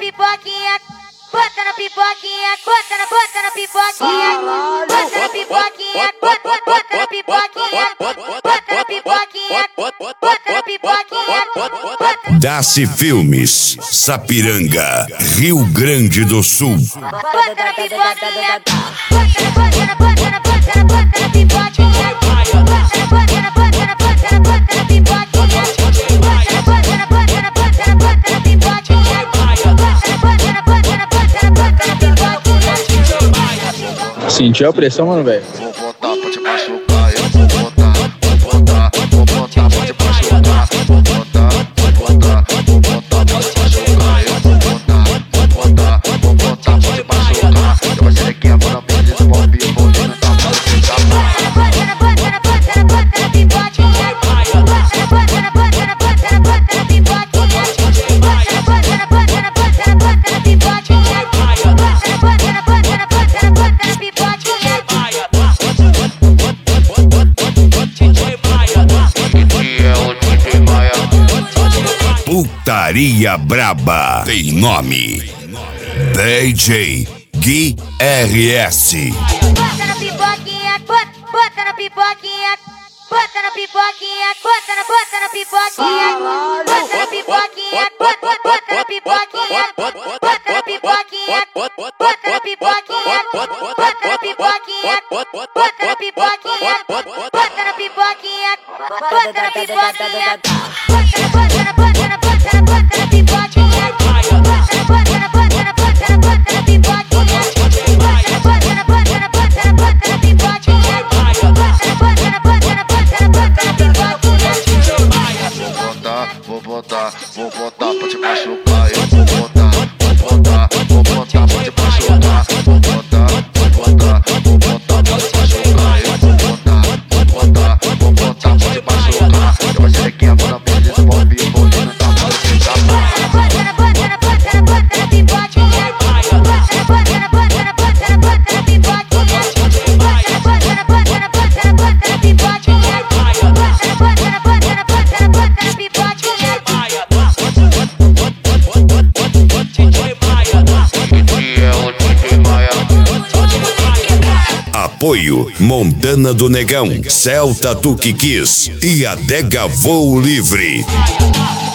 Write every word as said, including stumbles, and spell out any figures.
pipoquinha, bota na pipoquinha, bota na, bota na pipoquinha, bota na pipoquinha, bota, bota, bota na pipoquinha, bota na pipoquinha, bota na pipoquinha, bota. Daci Filmes, Sapiranga, Rio Grande do Sul. Bota na pipoquinha, bota na, bota na, bota na, bota na, bota na pipoquinha, bota na, bota na, bota na, bota na, bota na pipoquinha, bota na, bota na, bota na, bota na, bota na pipoquinha, bota na, bota na, bota na, bota na pipoquinha. Sentiu a pressão, mano, velho? Vou botar pra te machucar, eu vou botar, vou botar, vou botar pra te machucar, vou botar, vou botar, vou botar pra te machucar, eu vou botar, vou botar, vou botar pra te machucar. Eu vou ser quem agora pode desenvolver, vou tentar fazer essa Bota na, bota na, bota na, bota na pipoquinha, bota na, bota na, bota na, bota na, bota na pipoquinha, bota na, bota na, bota na, bota na, bota na pipoquinha, bota na, bota na, bota na, bota na, bota na pipoquinha. Putaria Braba tem nome: D J Gui R S. Bota na pipoquinha, bota, bota na pipoquinha, bota na pipoquinha, bota na, bota na pipoquinha, bota na pipoquinha, bota, bota, bota na pipoquinha, bota na pipoquinha, bota na pipoquinha, bota na pipoquinha, bota na pipoquinha, bota na pipoquinha, bota na pipoquinha, bota na, bota na, bota na, bota na, bota na pipoquinha, bota na, bota na, bota na, bota na, bota na pipoquinha, bota na, bota na, bota na, bota na, bota na pipoquinha, bota na, bota na, bota na, bota na, bota na pipoquinha. Vou botar, vou botar pra te machucar, eu vou botar, vou botar, vou botar pra te machucar, vou botar, vou botar, vou botar pra te machucar, eu vou botar, vou botar, vou botar pra te machucar. Eu vou ser quem agora pode desenvolver, vou tentar fazer essa Bota na, bota na, bota na, bota na pipoquinha, bota na, bota na, bota na, bota na, bota na pipoquinha, bota na, bota na, bota na, bota na, bota na pipoquinha, bota na, bota na, bota na, bota na, bota na pipoquinha. Apoio Montana do Negão, Celta Tuque Kiss e Adega Voo Livre.